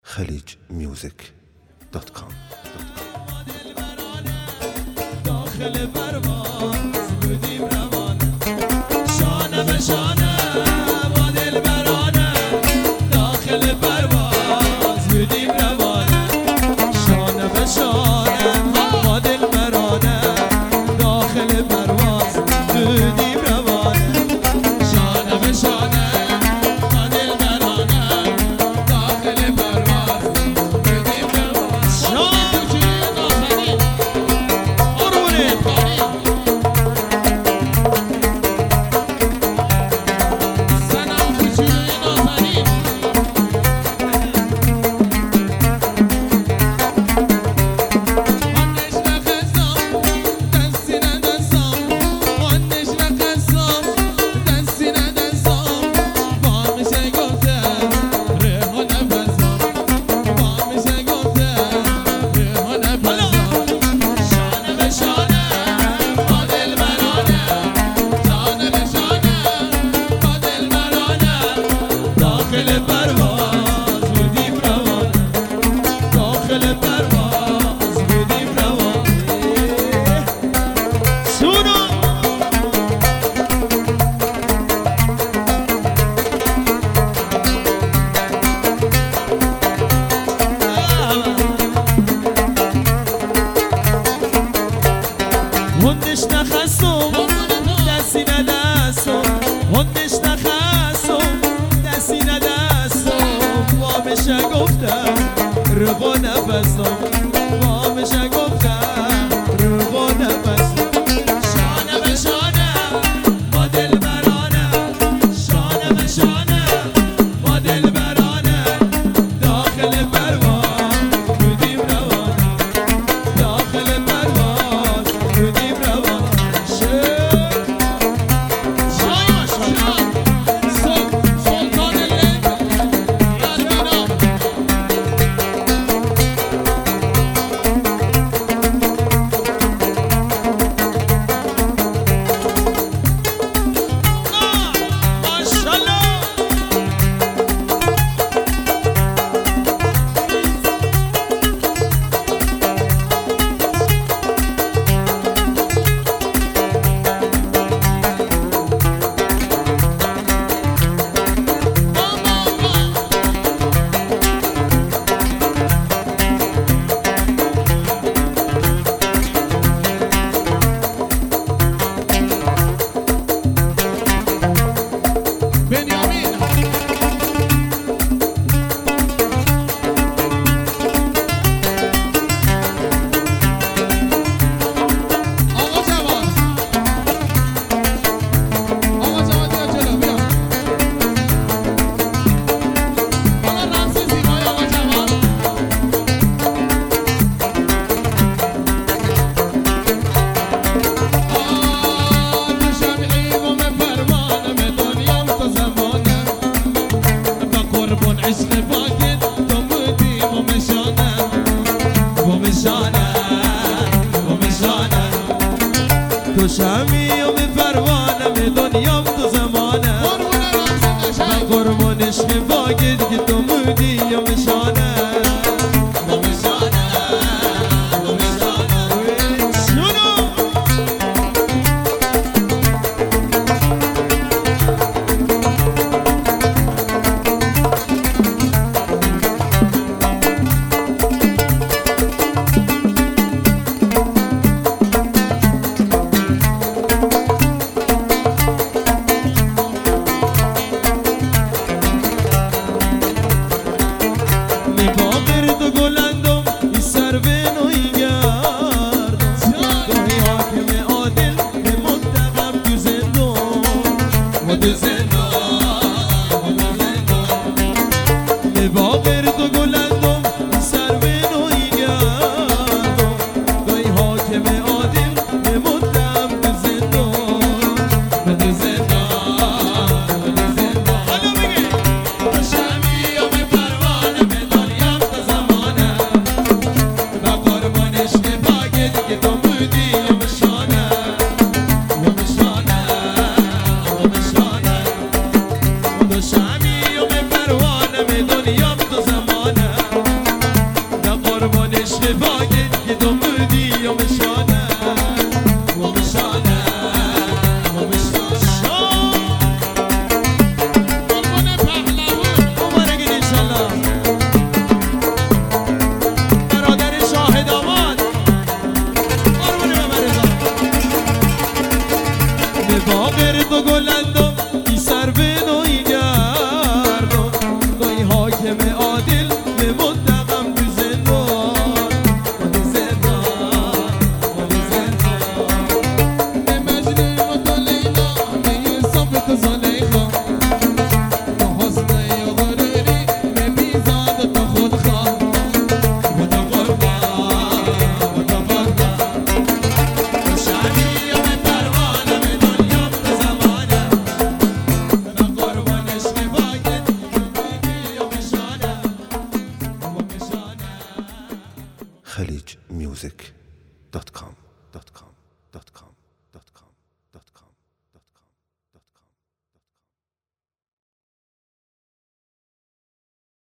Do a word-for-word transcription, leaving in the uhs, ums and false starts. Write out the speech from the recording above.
خلیج میوزیک دات کام. داخل پرواز بودیم روانه، شانه به شانه با دل برانه. داخل پرواز بودیم روانه، شانه به شانه با دل برانه. داخل پرواز بودیم روانه، شانه به شانه با دل برانه. داخل پرواز بودیم روانه. داخل پرواز بودیم روانه، داخل پرواز بودیم روانه. سونو هندش نخستم دستی ندستم، هندش نخستم دستی ندستم. وامشه گفتم رو با نفستم، وامشه گفتم رو با نفستم. شانه به شانه با دل برانه، شانه به شانه با دل برانه. داخل پرواز بودیم روانه، داخل پرواز بودیم روانه. تو شمی و می پروانه می دنیام تو زمانه. من قربانش می باگید که تو مودی و می شانه. شمی و به پروانه می دنیام تو زمانه. خليج ميوزك دوت كوم دوت كوم